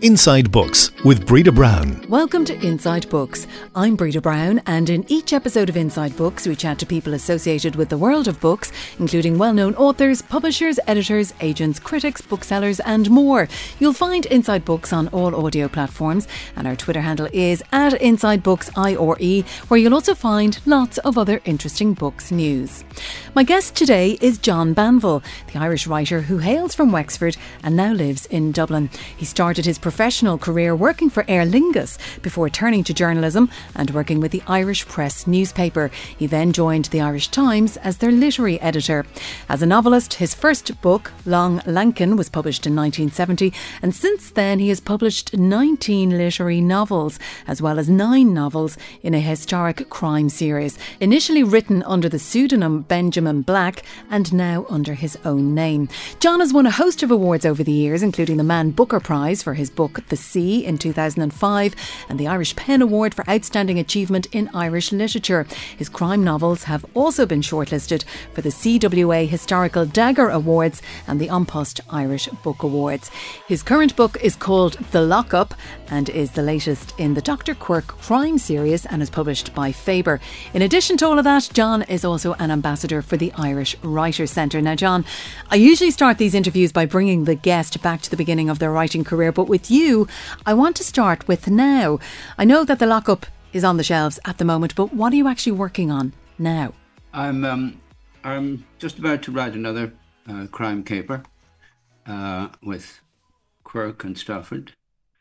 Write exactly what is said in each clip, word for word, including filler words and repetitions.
Inside Books with Breda Brown. Welcome to Inside Books. I'm Breda Brown, and in each episode of Inside Books we chat to people associated with the world of books, including well-known authors, publishers, editors, agents, critics, booksellers and more. You'll find Inside Books on all audio platforms, and our Twitter handle is at Inside Books I R E, where you'll also find lots of other interesting books news. My guest today is John Banville, the Irish writer who hails from Wexford and now lives in Dublin. He started his professional career working for Aer Lingus before turning to journalism and working with the Irish Press newspaper. He then joined the Irish Times as their literary editor. As a novelist, his first book, Long Lankin, was published in nineteen seventy, and since then he has published nineteen literary novels, as well as nine novels in a historic crime series, initially written under the pseudonym Benjamin Black and now under his own name. John has won a host of awards over the years, including the Man Booker Prize for his book The Sea in two thousand five and the Irish Pen Award for Outstanding Achievement in Irish Literature. His crime novels have also been shortlisted for the C W A Historical Dagger Awards and the An Post Irish Book Awards. His current book is called The Lockup and is the latest in the Doctor Quirk crime series and is published by Faber. In addition to all of that, John is also an ambassador for the Irish Writers' Centre. Now, John, I usually start these interviews by bringing the guest back to the beginning of their writing career, but with you, I want to start with now. I know that The Lockup is on the shelves at the moment, but what are you actually working on now? I'm um, I'm just about to write another uh, crime caper uh, with Quirk and Stafford.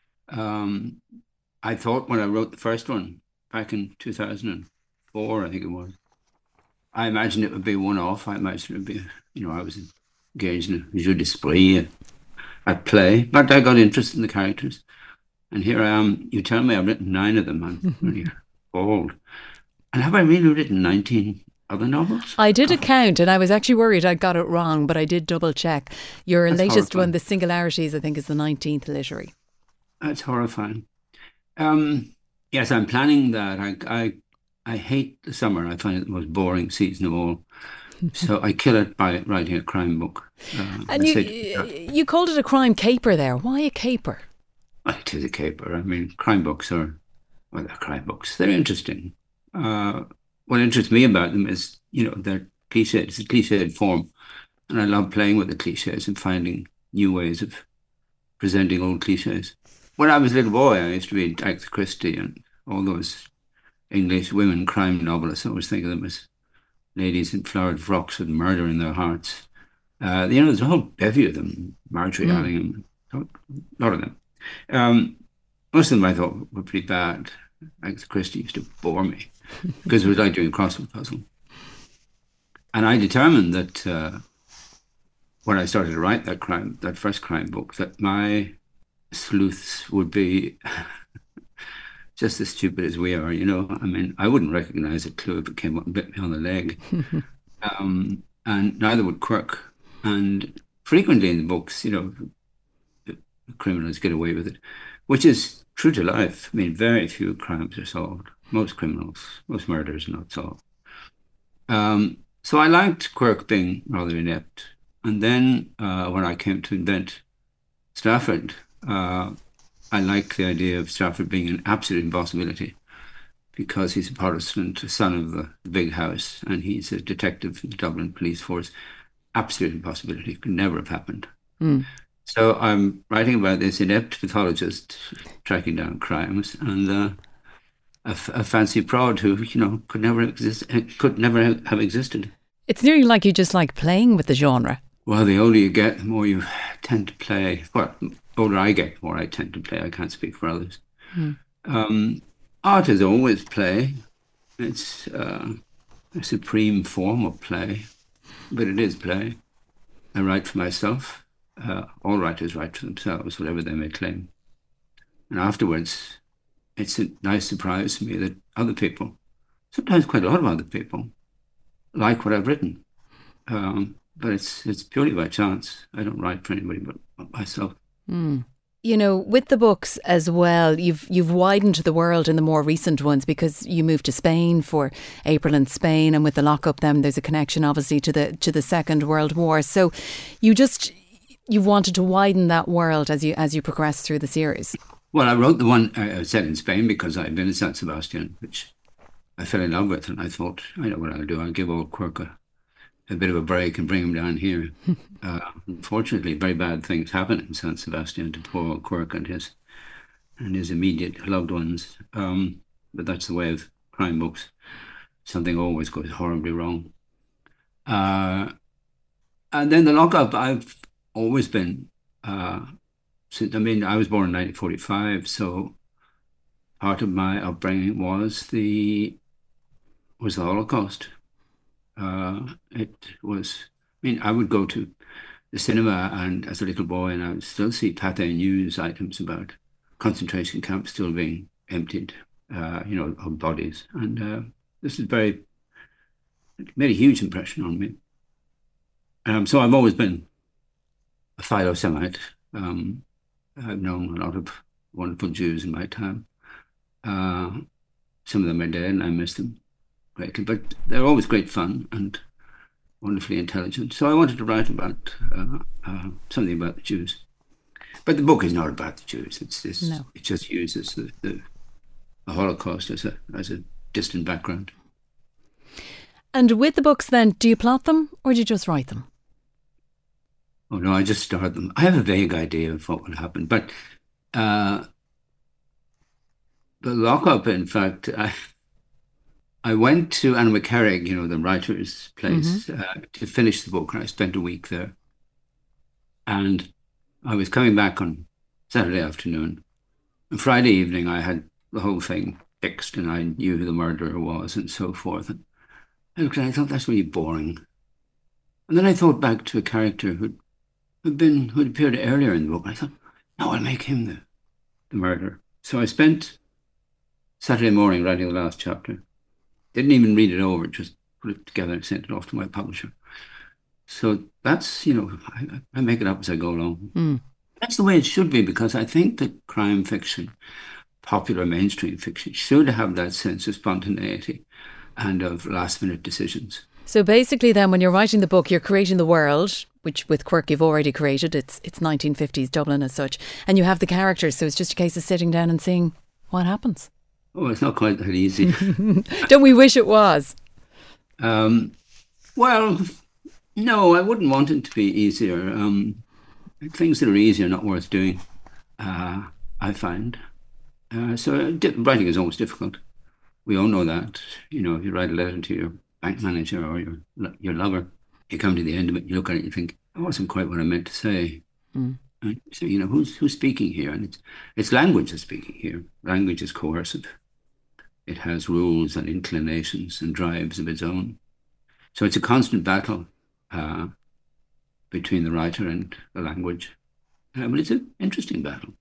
Um, I thought when I wrote the first one back in two thousand four, I think it was, I imagined it would be one-off. I imagined it would be, you know, I was engaged in a jeu d'esprit at play, but I got interested in the characters. And here I am. You tell me I've written nine of them. I'm really old. And have I really written nineteen other novels? I did a count and I was actually worried I got it wrong, but I did double check. Your That's latest horrifying. one, The Singularities, I think is the nineteenth literary. That's horrifying. Um, yes, I'm planning that. I, I I hate the summer. I find it the most boring season of all. So I kill it by writing a crime book. Uh, and you, you called it a crime caper there. Why a caper? It is a caper. I mean, crime books are, well, they're crime books. They're interesting. Uh, what interests me about them is, you know, they're cliched. It's a cliched form. And I love playing with the cliches and finding new ways of presenting old cliches. When I was a little boy, I used to read Agatha Christie and all those English women crime novelists. I always think of them as ladies in flowered frocks with murder in their hearts. Uh, you know, there's a whole bevy of them. Marjorie mm. Allingham, a lot of them. Um, most of them I thought were pretty bad. Agatha Christie used to bore me because it was like doing a crossword puzzle. And I determined that uh, when I started to write that crime, that first crime book, that my sleuths would be just as stupid as we are, you know. I mean, I wouldn't recognise a clue if it came up and bit me on the leg. um, and neither would Quirk. And frequently in the books, you know, the criminals get away with it, which is true to life. I mean, very few crimes are solved. Most criminals, most murders are not solved. Um, so I liked Quirk being rather inept. And then uh, when I came to invent Stafford, uh, I like the idea of Stafford being an absolute impossibility because he's a Protestant, a son of the big house, and he's a detective in the Dublin police force. Absolute impossibility. Could never have happened. Mm. So I'm writing about this inept pathologist tracking down crimes and uh, a, f- a fancy prod who, you know, could never exist, could never have existed. It's nearly like you just like playing with the genre. Well, the older you get, the more you tend to play. Well, the older I get, the more I tend to play. I can't speak for others. Mm. Um, art is always play. It's uh, a supreme form of play, but it is play. I write for myself. Uh, all writers write for themselves, whatever they may claim. And afterwards, it's a nice surprise to me that other people, sometimes quite a lot of other people, like what I've written. Um, but it's it's purely by chance. I don't write for anybody but myself. Mm. You know, with the books as well, you've you've widened the world in the more recent ones because you moved to Spain for April in Spain, and with The Lockup, then there's a connection obviously to the to the Second World War. So you just you've wanted to widen that world as you as you progress through the series. Well, I wrote the one uh, set in Spain because I'd been in San Sebastian, which I fell in love with, and I thought, I know what I'll do. I'll give old Quirk a, a bit of a break and bring him down here. uh, unfortunately, very bad things happen in San Sebastian to poor old Quirk and his and his immediate loved ones. Um, but that's the way of crime books. Something always goes horribly wrong. Uh, and then the lockup, I've always been, uh, since, I mean, I was born in nineteen forty-five, so part of my upbringing was the was the Holocaust. Uh, it was, I mean, I would go to the cinema and as a little boy, and I would still see Pathé news items about concentration camps still being emptied, uh, you know, of bodies. And uh, this is very, it made a huge impression on me. Um, so I've always been a philo-Semite. Um, I've known a lot of wonderful Jews in my time. Uh, some of them are dead and I miss them greatly, but they're always great fun and wonderfully intelligent. So I wanted to write about uh, uh, something about the Jews. But the book is not about the Jews. It's, it's no. It just uses the, the, the Holocaust as a as a distant background. And with the books then, do you plot them or do you just write them? Oh no, I just start them. I have a vague idea of what will happen, but uh, the lockup, in fact, I I went to Anna McCarrick, you know, the writer's place, mm-hmm. uh, to finish the book, and I spent a week there. And I was coming back on Saturday afternoon. And Friday evening, I had the whole thing fixed, and I knew who the murderer was and so forth. And I looked at it, I thought, that's really boring. And then I thought back to a character who'd, who'd been who'd appeared earlier in the book. I thought, no, I'll make him the, the murderer. So I spent Saturday morning writing the last chapter. Didn't even read it over, just put it together and sent it off to my publisher. So that's, you know, I, I make it up as I go along. Mm. That's the way it should be, because I think that crime fiction, popular mainstream fiction, should have that sense of spontaneity and of last-minute decisions. So basically then, when you're writing the book, you're creating the world, which with Quirk you've already created. It's it's nineteen fifties Dublin as such. And you have the characters, so it's just a case of sitting down and seeing what happens. Oh, it's not quite that easy. Don't we wish it was? Um, well, no, I wouldn't want it to be easier. Um, things that are easy are not worth doing, uh, I find. Uh, so di- writing is always difficult. We all know that. You know, if you write a letter to your bank manager or your your lover, you come to the end of it, you look at it, you think, that wasn't quite what I meant to say. Mm. And so, you know, who's who's speaking here? And it's it's language that's speaking here. Language is coercive. It has rules and inclinations and drives of its own. So it's a constant battle uh, between the writer and the language. Uh, but it's an interesting battle.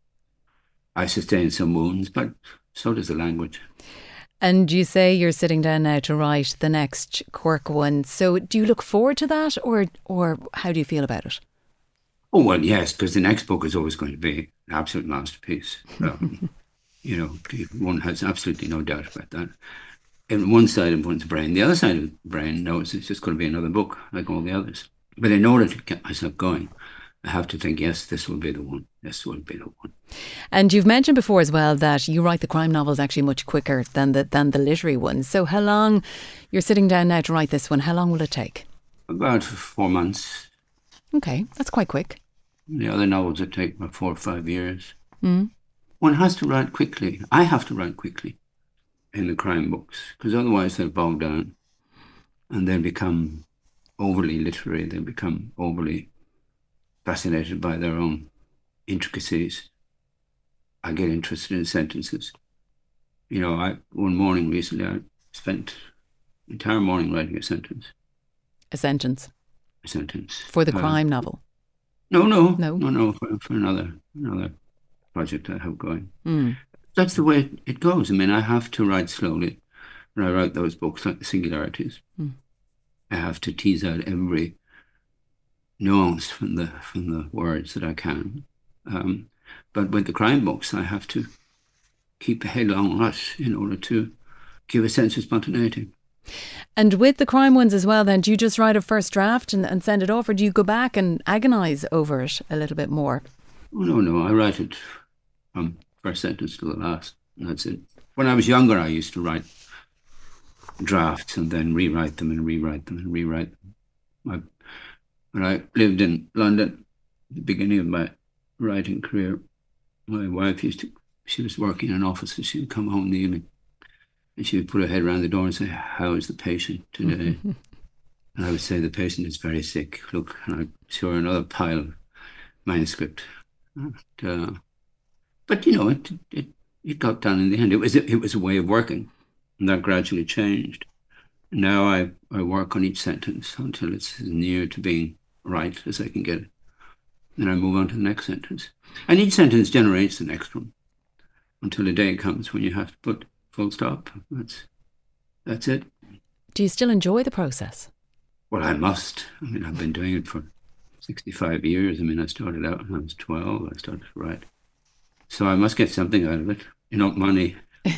I sustain some wounds, but so does the language. And you say you're sitting down now to write the next Quirk one. So do you look forward to that, or or how do you feel about it? Oh, well, yes, because the next book is always going to be an absolute masterpiece. Um, you know, one has absolutely no doubt about that. In one side of one's brain, the other side of the brain knows it's just going to be another book like all the others. But in order to get myself going, I have to think, yes, this will be the one. This will be the one. And you've mentioned before as well that you write the crime novels actually much quicker than the than the literary ones. So how long, you're sitting down now to write this one, how long will it take? About four months. Okay, that's quite quick. The other novels would take about four or five years. Mm. One has to write quickly. I have to write quickly in the crime books, because otherwise they'll bog down and they'll become overly literary. They'll become overly fascinated by their own intricacies. I get interested in sentences. You know, I one morning recently, I spent the entire morning writing a sentence. A sentence? A sentence. For the uh, crime novel? No, no, no, no, no. For, for another another project I have going. Mm. That's the way it goes. I mean, I have to write slowly when I write those books, like the Singularities. Mm. I have to tease out every nuance from the from the words that I can. Um, but with the crime books, I have to keep a headlong rush in order to give a sense of spontaneity. And with the crime ones as well, then, do you just write a first draft and, and send it off, or do you go back and agonise over it a little bit more? Oh, no, no, I write it from first sentence to the last, and that's it. When I was younger, I used to write drafts and then rewrite them and rewrite them and rewrite them. I, when I lived in London, at the beginning of my writing career, my wife used to, she was working in an office, and she would come home in the evening and she would put her head around the door and say, "How is the patient today?" And I would say, "The patient is very sick. Look," and I'd show her another pile of manuscript. And, uh, but, you know, it, it it got done in the end. It was, it was a way of working, and that gradually changed. Now I, I work on each sentence until it's as near to being right as I can get it. Then I move on to the next sentence. And each sentence generates the next one until a day comes when you have to put full stop. That's that's it. Do you still enjoy the process? Well, I must. I mean, I've been doing it for sixty-five years. I mean, I started out when I was twelve. I started to write. So I must get something out of it. You know, money.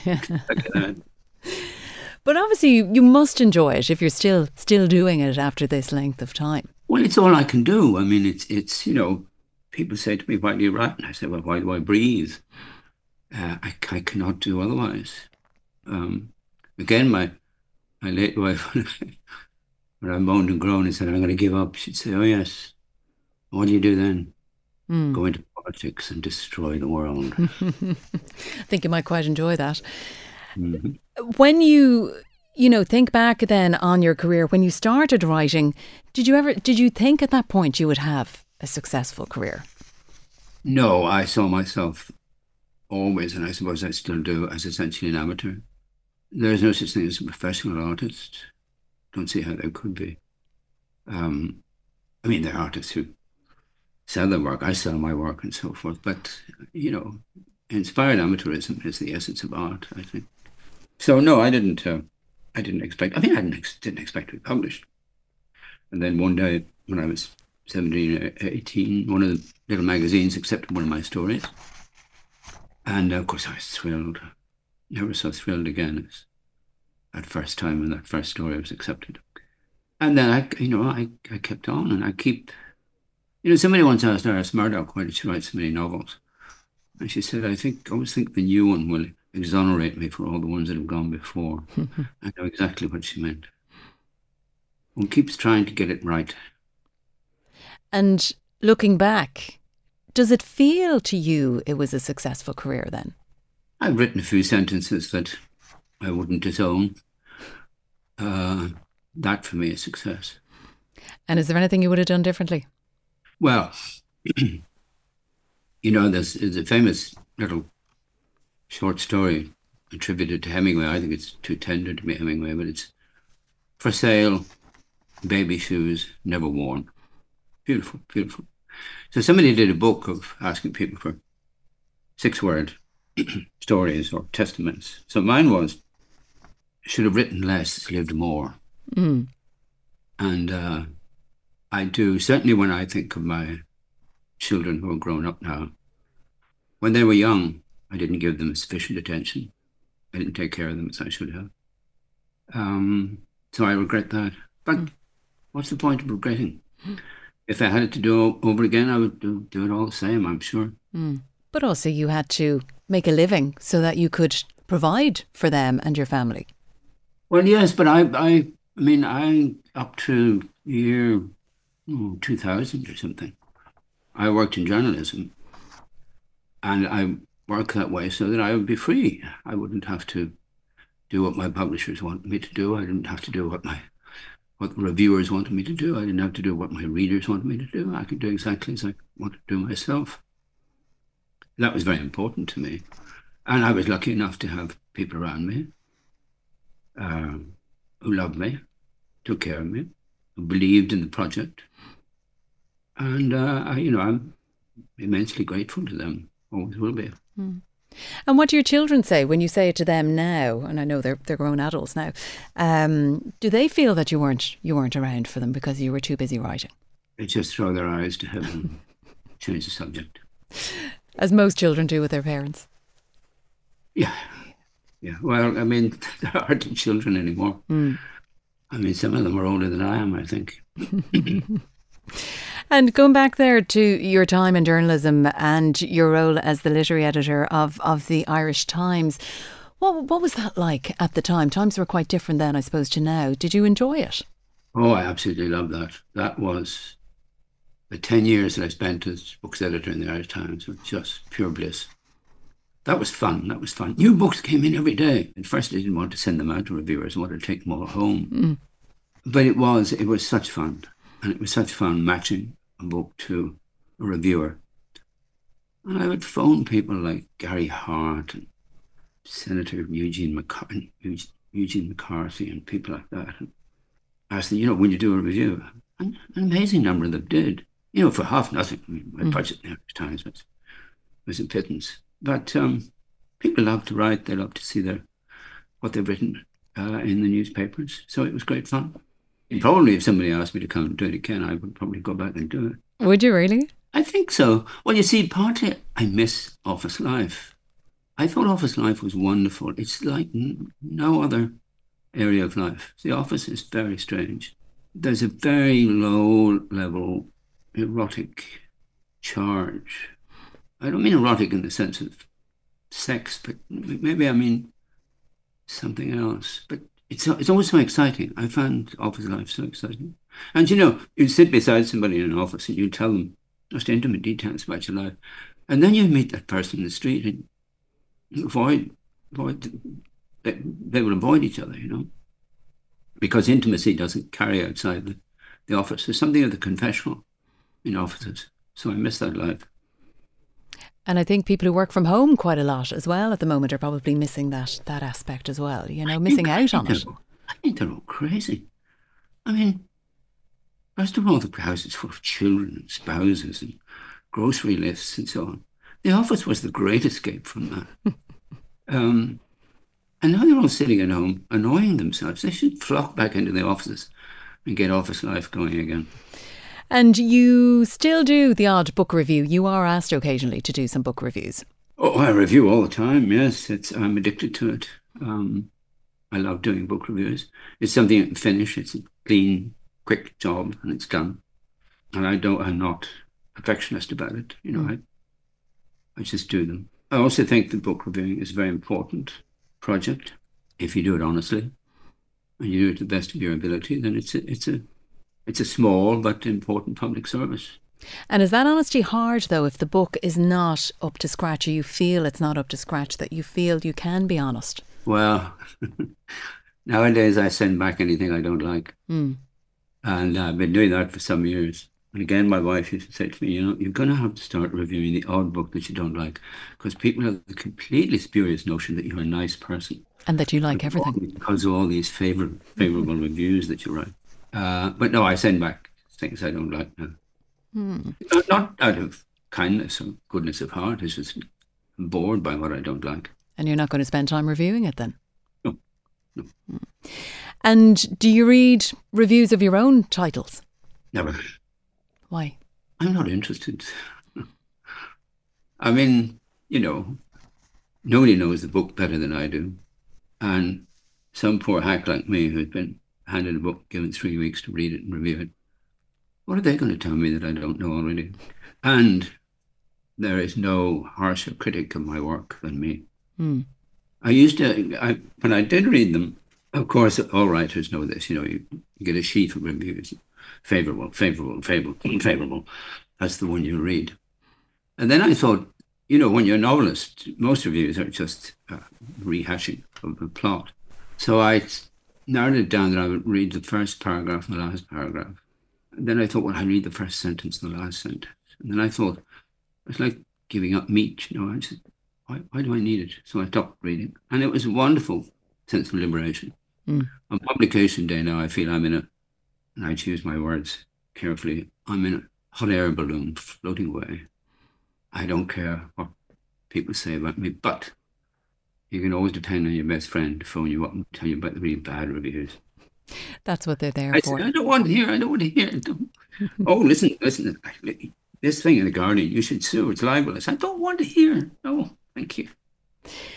But obviously you, you must enjoy it if you're still still doing it after this length of time. Well, it's all I can do. I mean, it's, it's you know, people say to me, "Why do you write?" And I say, "Well, why do I breathe? Uh, I, I cannot do otherwise." Um, again, my my late wife, when I moaned and groaned and said, "I'm going to give up," she'd say, "Oh, yes. What do you do then?" Mm. Go into politics and destroy the world. I think you might quite enjoy that. Mm-hmm. When you, you know, think back then on your career, when you started writing, did you ever, did you think at that point you would have a successful career? No, I saw myself always, and I suppose I still do, as essentially an amateur. There is no such thing as a professional artist. Don't see how there could be. Um, I mean, there are artists who sell their work. I sell my work and so forth. But, you know, inspired amateurism is the essence of art, I think. So, no, I didn't uh, I didn't expect, I mean, I didn't, ex- didn't expect to be published. And then one day, when I was seventeen, eighteen, one of the little magazines accepted one of my stories. And, uh, of course, I was thrilled. Never so thrilled again as that first time when that first story was accepted. And then, I, you know, I, I kept on and I keep, you know, somebody once asked Iris Murdoch, "Why did she write so many novels?" And she said, I think, I always think the new one will exonerate me for all the ones that have gone before. I know exactly what she meant. One keeps trying to get it right. And looking back, does it feel to you it was a successful career then? I've written a few sentences that I wouldn't disown. Uh, that for me is success. And is there anything you would have done differently? Well, you know, there's, there's a famous little short story attributed to Hemingway. I think it's too tender to be Hemingway, but it's "For sale, baby shoes never worn." Beautiful, beautiful. So somebody did a book of asking people for six-word stories or testaments. So mine was, "Should have written less, lived more." Mm. And uh, I do, certainly when I think of my children who are grown up now, when they were young, I didn't give them sufficient attention. I didn't take care of them as I should have. Um, so I regret that. But mm. what's the point of regretting? Mm. If I had it to do over again, I would do, do it all the same, I'm sure. Mm. But also you had to make a living so that you could provide for them and your family. Well, yes, but I, I, I mean, I, up to year oh, two thousand or something, I worked in journalism. And I worked that way so that I would be free. I wouldn't have to do what my publishers wanted me to do. I didn't have to do what my what the reviewers wanted me to do. I didn't have to do what my readers wanted me to do. I could do exactly as I wanted to do myself. That was very important to me. And I was lucky enough to have people around me um, who loved me, took care of me, who believed in the project. And, uh, I, you know, I'm immensely grateful to them. Always will be. Mm. And what do your children say when you say it to them now? And I know they're they're grown adults now. Um, do they feel that you weren't you weren't around for them because you were too busy writing? They just throw their eyes to heaven, change the subject, as most children do with their parents. Yeah, Yeah. Well, I mean, they're hardly children anymore. Mm. I mean, some of them are older than I am, I think. And going back there to your time in journalism and your role as the literary editor of, of the Irish Times, what what was that like at the time? Times were quite different then, I suppose, to now. Did you enjoy it? Oh, I absolutely love that. That was the ten years that I spent as books editor in the Irish Times was just pure bliss. That was fun. That was fun. New books came in every day. At first, I didn't want to send them out to reviewers. I wanted to take them all home. Mm. But it was, it was such fun. And it was such fun matching a book to a reviewer. And I would phone people like Gary Hart and Senator Eugene McCarthy, Eugene McCarthy and people like that. And ask them, you know, when you do a review, and an amazing number of them did. You know, for half nothing. I mean, my mm. budget in the Irish Times was, was a pittance. But um, people love to write. They love to see their what they've written uh, in the newspapers. So it was great fun. And probably if somebody asked me to come and do it again, I would probably go back and do it. Would you really? I think so. Well, you see, partly I miss office life. I thought office life was wonderful. It's like n- no other area of life. The office is very strange. There's a very low level erotic charge. I don't mean erotic in the sense of sex, but maybe I mean something else. But it's it's always so exciting. I found office life so exciting. And you know, you sit beside somebody in an office and you tell them just intimate details about your life. And then you meet that person in the street and you avoid, avoid they, they will avoid each other, you know, because intimacy doesn't carry outside the, the office. There's something of the confessional in offices. So I miss that life. And I think people who work from home quite a lot as well at the moment are probably missing that that aspect as well, you know, missing out on it. I think they're all crazy. I mean, first of all, the house is full of children and spouses and grocery lists and so on. The office was the great escape from that. um, and now they're all sitting at home annoying themselves. They should flock back into the offices and get office life going again. And you still do the odd book review. You are asked occasionally to do some book reviews. Oh, I review all the time, yes. It's I'm addicted to it. Um, I love doing book reviews. It's something I can finish. It's a clean, quick job and it's done. And I don't, I'm not a perfectionist about it. You know, mm. I, I just do them. I also think that book reviewing is a very important project. If you do it honestly and you do it to the best of your ability, then it's a, it's a, It's a small but important public service. And is that honesty hard, though, if the book is not up to scratch or you feel it's not up to scratch, that you feel you can be honest? Well, nowadays I send back anything I don't like. Mm. And I've been doing that for some years. And again, my wife used to say to me, you know, you're going to have to start reviewing the odd book that you don't like, because people have the completely spurious notion that you're a nice person. And that you like everything. Because of all these favor- favourable reviews that you write. Uh, but no, I send back things I don't like now. Mm. Not, not out of kindness or goodness of heart. It's just I'm bored by what I don't like. And you're not going to spend time reviewing it then? No. no. Mm. And do you read reviews of your own titles? Never. Why? I'm not interested. I mean, you know, nobody knows the book better than I do. And some poor hack like me who's been handed a book, given three weeks to read it and review it. What are they going to tell me that I don't know already? And there is no harsher critic of my work than me. Mm. I used to, I, when I did read them, of course, all writers know this, you know, you, you get a sheet of reviews, favourable, favourable, favourable, unfavourable. That's the one you read. And then I thought, you know, when you're a novelist, most reviews are just uh, rehashing of the plot. So I narrowed it down that I would read the first paragraph and the last paragraph. And then I thought, well, I'd read the first sentence and the last sentence. And then I thought, it's like giving up meat, you know. I said, why, why do I need it? So I stopped reading. And it was a wonderful sense of liberation. Mm. On publication day now, I feel I'm in a, and I choose my words carefully, I'm in a hot air balloon floating away. I don't care what people say about me, but you can always depend on your best friend to phone you up and tell you about the really bad reviews. That's what they're there I for. Said, I don't want to hear, I don't want to hear. Oh, listen, listen, this thing in The Guardian, you should sue, it's libelous. I don't want to hear. No, thank you.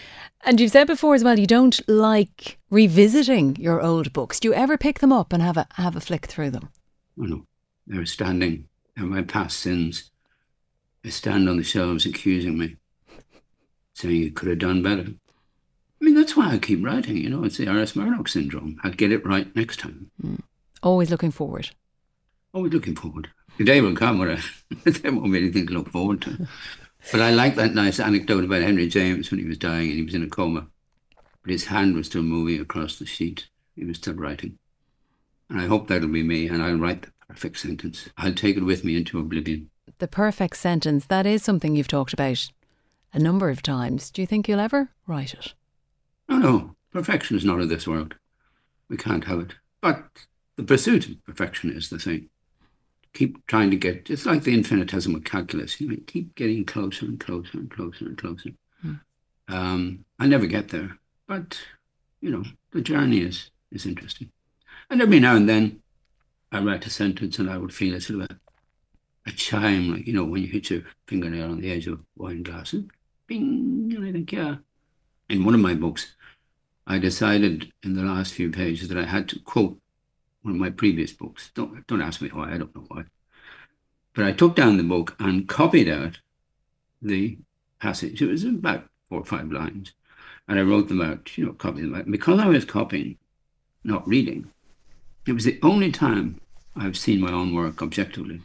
And you've said before as well, you don't like revisiting your old books. Do you ever pick them up and have a have a flick through them? Oh no, they're standing. They're my past sins. They stand on the shelves accusing me, saying you could have done better. I mean, that's why I keep writing, you know, it's the R S Murdoch syndrome. I'll get it right next time. Mm. Always looking forward. Always looking forward. The day will come where I, there won't be anything to look forward to. But I like that nice anecdote about Henry James when he was dying and he was in a coma. But his hand was still moving across the sheet. He was still writing. And I hope that'll be me, and I'll write the perfect sentence. I'll take it with me into oblivion. The perfect sentence, that is something you've talked about a number of times. Do you think you'll ever write it? No, no. Perfection is not of this world. We can't have it. But the pursuit of perfection is the thing. Keep trying to get, it's like the infinitesimal calculus, you know, keep getting closer and closer and closer and closer. Hmm. Um, I never get there, but, you know, the journey is, is interesting. And every now and then I write a sentence and I would feel a sort of a, a chime, like, you know, when you hit your fingernail on the edge of a wine glass, and bing, and I think, yeah. In one of my books, I decided in the last few pages that I had to quote one of my previous books. Don't don't ask me why, I don't know why. But I took down the book and copied out the passage. It was about four or five lines. And I wrote them out, you know, copied them out. Because I was copying, not reading, it was the only time I've seen my own work objectively.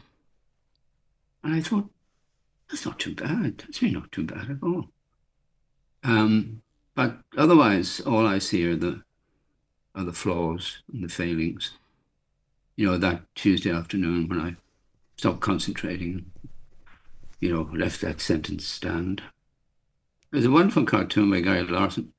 And I thought, that's not too bad. That's really not too bad at all. Um, but otherwise, all I see are the are the flaws and the failings. You know, that Tuesday afternoon when I stopped concentrating, you know, left that sentence stand. There's a wonderful cartoon by Gary Larson,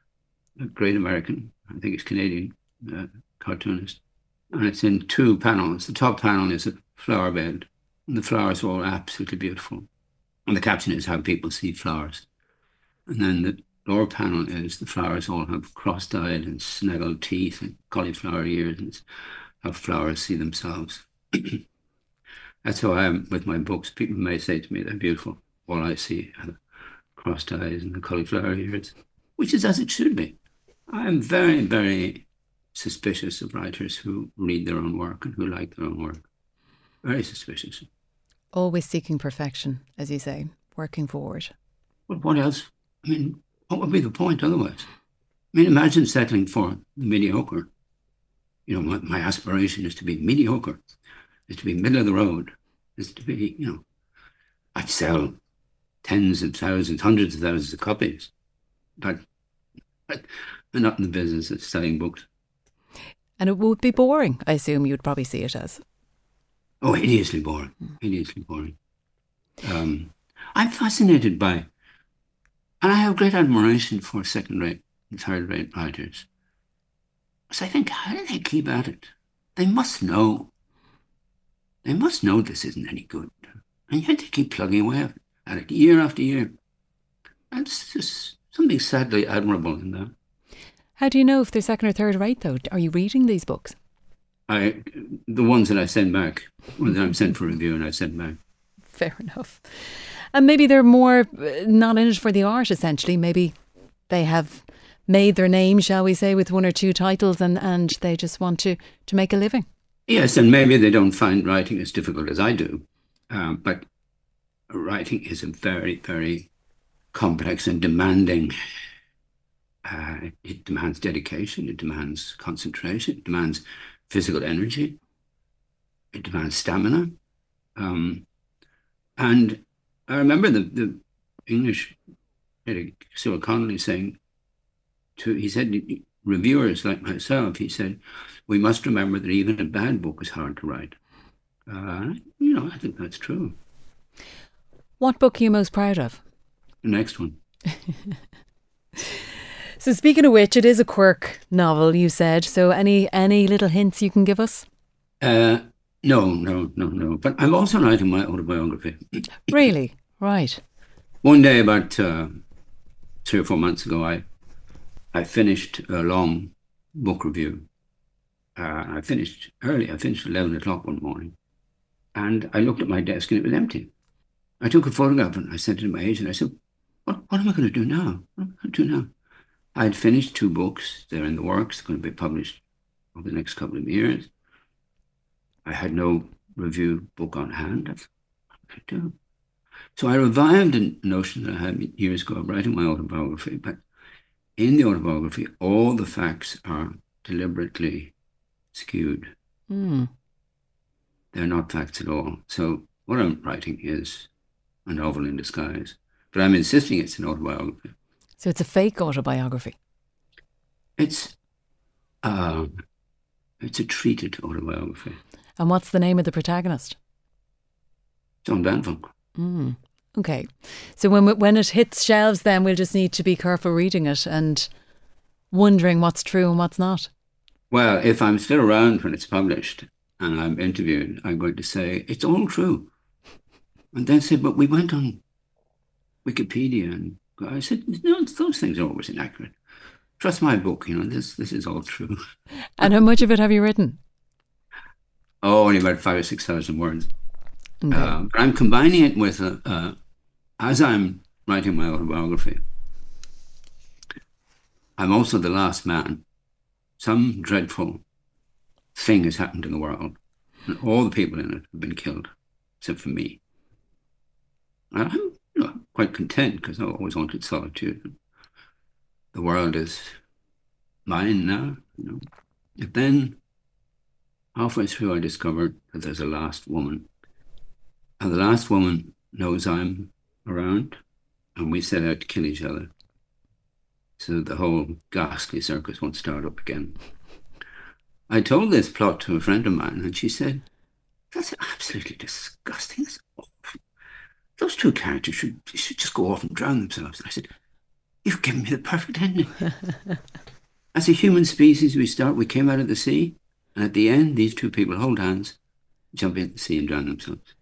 a great American, I think he's Canadian uh, cartoonist. And it's in two panels. The top panel is a flower bed, and the flowers are all absolutely beautiful. And the caption is how people see flowers. And then the lower panel is the flowers all have cross-eyed and snaggled teeth and cauliflower ears, and it's how flowers see themselves. That's how I am with my books. People may say to me they're beautiful. All I see are the crossed eyes and the cauliflower ears, which is as it should be. I am very, very suspicious of writers who read their own work and who like their own work. Very suspicious. Always seeking perfection, as you say, working forward. But what else? I mean, what would be the point otherwise? I mean, imagine settling for the mediocre. You know, my, my aspiration is to be mediocre, is to be middle of the road, is to be, you know, I'd sell tens of thousands, hundreds of thousands of copies, but, but I'm not in the business of selling books. And it would be boring, I assume you'd probably see it as. Oh, hideously boring, hideously boring. Um, I'm fascinated by, and I have great admiration for second-rate and third-rate writers. So I think, how do they keep at it? They must know. They must know this isn't any good. And yet they keep plugging away at it year after year. That's just something sadly admirable in that. How do you know if they're second or third rate, though? Are you reading these books? I, the ones that I send back, ones that I'm sent for review and I send back. Fair enough. And maybe they're more not in it for the art, essentially. Maybe they have made their name, shall we say, with one or two titles, and, and they just want to, to make a living. Yes, and maybe they don't find writing as difficult as I do. Um, but writing is a very, very complex and demanding. Uh, it demands dedication, it demands concentration, it demands physical energy, it demands stamina. Um, and I remember the, the English critic, Cyril Connolly, saying to, he said, reviewers like myself, he said, we must remember that even a bad book is hard to write. Uh, you know, I think that's true. What book are you most proud of? The next one. So speaking of which, it is a Quirk novel, you said. So any any little hints you can give us? Uh, no, no, no, no. But I'm also writing my autobiography. Really? Right. One day about uh, three or four months ago, I I finished a long book review. Uh, I finished early. I finished at eleven o'clock one morning. And I looked at my desk and it was empty. I took a photograph and I sent it to my agent. I said, what, what am I going to do now? What am I going to do now? I'd finished two books. They're in the works, going to be published over the next couple of years. I had no review book on hand. That's what I could do. So I revived a notion that I had years ago of writing my autobiography, but in the autobiography, all the facts are deliberately skewed. Mm. They're not facts at all. So what I'm writing is a novel in disguise, but I'm insisting it's an autobiography. So it's a fake autobiography? It's, uh, it's a treated autobiography. And what's the name of the protagonist? John Banville. Mm. Okay. So when when it hits shelves, then we'll just need to be careful reading it and wondering what's true and what's not. Well, if I'm still around when it's published and I'm interviewed, I'm going to say, it's all true. And then say, but we went on Wikipedia and I said, no, those things are always inaccurate. Trust my book, you know, this this is all true. And how much of it have you written? Oh, only about five or six thousand words. Okay. Uh, but I'm combining it with, uh, uh, as I'm writing my autobiography, I'm also the last man. Some dreadful thing has happened in the world, and all the people in it have been killed, except for me. And I'm you know, quite content because I always wanted solitude. The world is mine now. You know. But then, halfway through, I discovered that there's a last woman. And the last woman knows I'm around, and we set out to kill each other. So the whole ghastly circus won't start up again. I told this plot to a friend of mine, and she said, that's absolutely disgusting. That's awful. Those two characters should, should just go off and drown themselves. And I said, you've given me the perfect ending. As a human species, we start, we came out of the sea, and at the end, these two people hold hands, jump into the sea and drown themselves.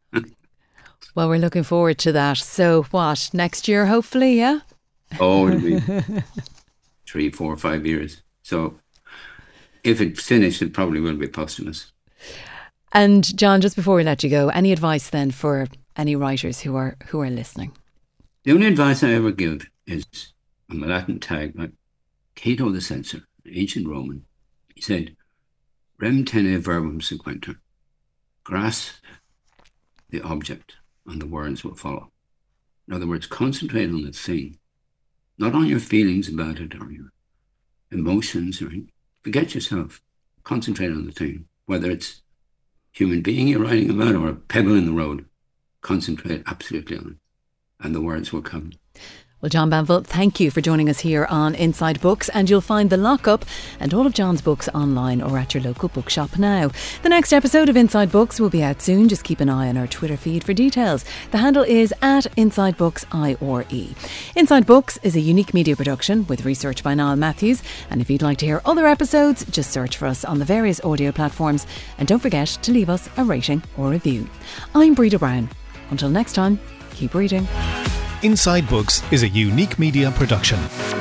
Well, we're looking forward to that. So what, next year, hopefully, yeah? Oh, it'll be three, four, five years. So if it's finished, it probably will be posthumous. And John, just before we let you go, any advice then for any writers who are who are listening? The only advice I ever give is on the Latin tag, like Cato the Censor, ancient Roman. He said, rem tene verbum sequenter. Grasp the object and the words will follow. In other words, concentrate on the thing, not on your feelings about it or your emotions, or forget yourself. Concentrate on the thing, whether it's human being you're writing about or a pebble in the road. Concentrate absolutely on it, and the words will come. Well, John Banville, thank you for joining us here on Inside Books, and you'll find The Lockup and all of John's books online or at your local bookshop now. The next episode of Inside Books will be out soon. Just keep an eye on our Twitter feed for details. The handle is at Inside Books I R E. Inside Books is a unique media production with research by Niall Matthews, and if you'd like to hear other episodes, just search for us on the various audio platforms, and don't forget to leave us a rating or review. I'm Breda Brown. Until next time, keep reading. Inside Books is a unique media production.